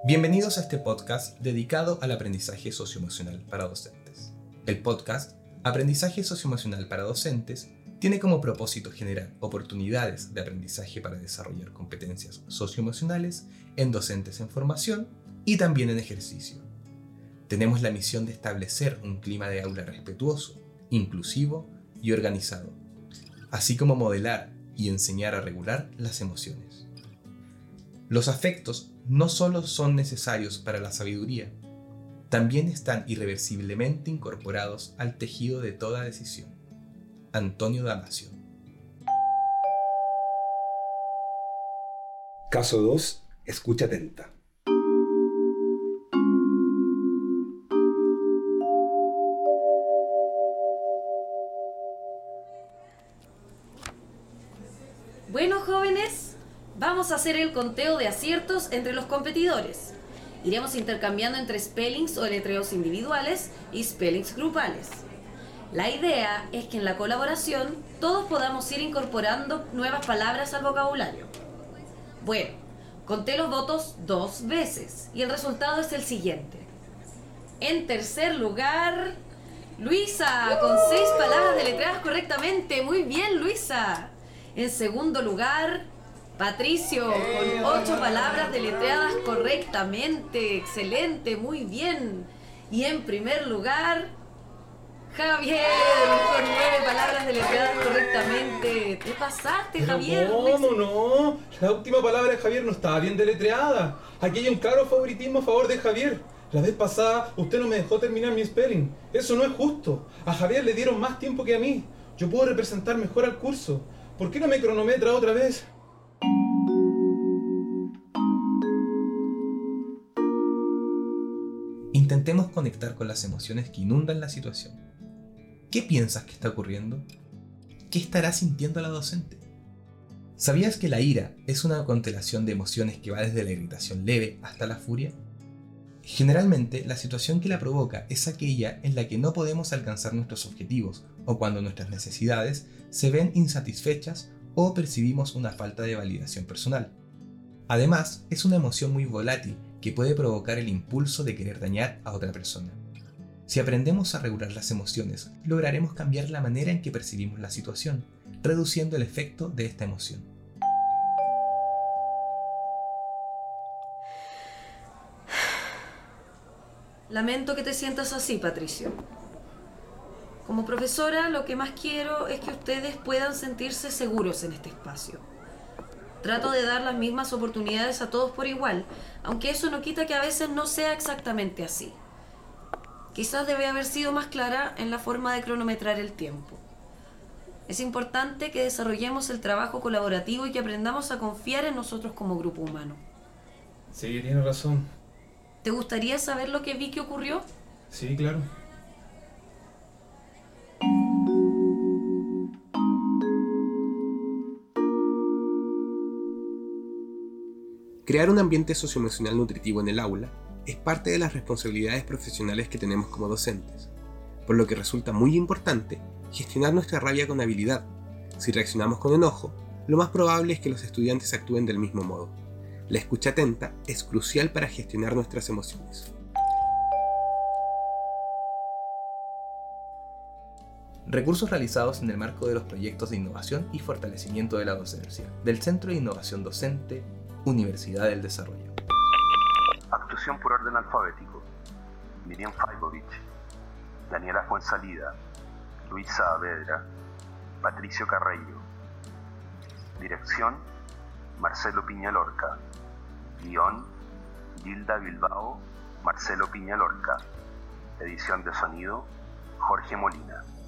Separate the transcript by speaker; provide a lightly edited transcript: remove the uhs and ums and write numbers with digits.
Speaker 1: Bienvenidos a este podcast dedicado al aprendizaje socioemocional para docentes. El podcast Aprendizaje socioemocional para docentes tiene como propósito generar oportunidades de aprendizaje para desarrollar competencias socioemocionales en docentes en formación y también en ejercicio. Tenemos la misión de establecer un clima de aula respetuoso, inclusivo y organizado, así como modelar y enseñar a regular las emociones. Los afectos no solo son necesarios para la sabiduría, también están irreversiblemente incorporados al tejido de toda decisión. Antonio Damasio.
Speaker 2: Caso 2. Escucha atenta.
Speaker 3: Bueno, jóvenes, vamos a hacer el conteo de aciertos entre los competidores. Iremos intercambiando entre spellings o letreos individuales y spellings grupales. La idea es que en la colaboración todos podamos ir incorporando nuevas palabras al vocabulario. Bueno, conté los votos 2 veces y el resultado es el siguiente. En tercer lugar, Luisa, con 6 palabras deletreadas correctamente. Muy bien, Luisa. En segundo lugar, Patricio, con 8 palabras deletreadas correctamente. Excelente, muy bien. Y en primer lugar, Javier, con 9 palabras deletreadas correctamente. ¿Te pasaste, Javier?
Speaker 4: ¿Cómo no? La última palabra de Javier no estaba bien deletreada. Aquí hay un claro favoritismo a favor de Javier. La vez pasada usted no me dejó terminar mi spelling. Eso no es justo. A Javier le dieron más tiempo que a mí. Yo puedo representar mejor al curso. ¿Por qué no me cronometra otra vez?
Speaker 1: Intentemos conectar con las emociones que inundan la situación. ¿Qué piensas que está ocurriendo? ¿Qué estará sintiendo la docente? ¿Sabías que la ira es una constelación de emociones que va desde la irritación leve hasta la furia? Generalmente, la situación que la provoca es aquella en la que no podemos alcanzar nuestros objetivos o cuando nuestras necesidades se ven insatisfechas o percibimos una falta de validación personal. Además, es una emoción muy volátil que puede provocar el impulso de querer dañar a otra persona. Si aprendemos a regular las emociones, lograremos cambiar la manera en que percibimos la situación, reduciendo el efecto de esta emoción.
Speaker 3: Lamento que te sientas así, Patricio. Como profesora, lo que más quiero es que ustedes puedan sentirse seguros en este espacio. Trato de dar las mismas oportunidades a todos por igual, aunque eso no quita que a veces no sea exactamente así. Quizás debe haber sido más clara en la forma de cronometrar el tiempo. Es importante que desarrollemos el trabajo colaborativo y que aprendamos a confiar en nosotros como grupo humano.
Speaker 4: Sí, tiene razón.
Speaker 3: ¿Te gustaría saber lo que vi que ocurrió?
Speaker 4: Sí, claro.
Speaker 2: Crear un ambiente socioemocional nutritivo en el aula es parte de las responsabilidades profesionales que tenemos como docentes, por lo que resulta muy importante gestionar nuestra rabia con habilidad. Si reaccionamos con enojo, lo más probable es que los estudiantes actúen del mismo modo. La escucha atenta es crucial para gestionar nuestras emociones.
Speaker 1: Recursos realizados en el marco de los proyectos de innovación y fortalecimiento de la docencia del Centro de Innovación Docente, Universidad del Desarrollo.
Speaker 5: Actuación por orden alfabético: Miriam Faibovich, Daniela Fuensalida, Luisa Saavedra, Patricio Carreiro. Dirección: Marcelo Piñalorca. Guión: Gilda Bilbao, Marcelo Piñalorca. Edición de sonido: Jorge Molina.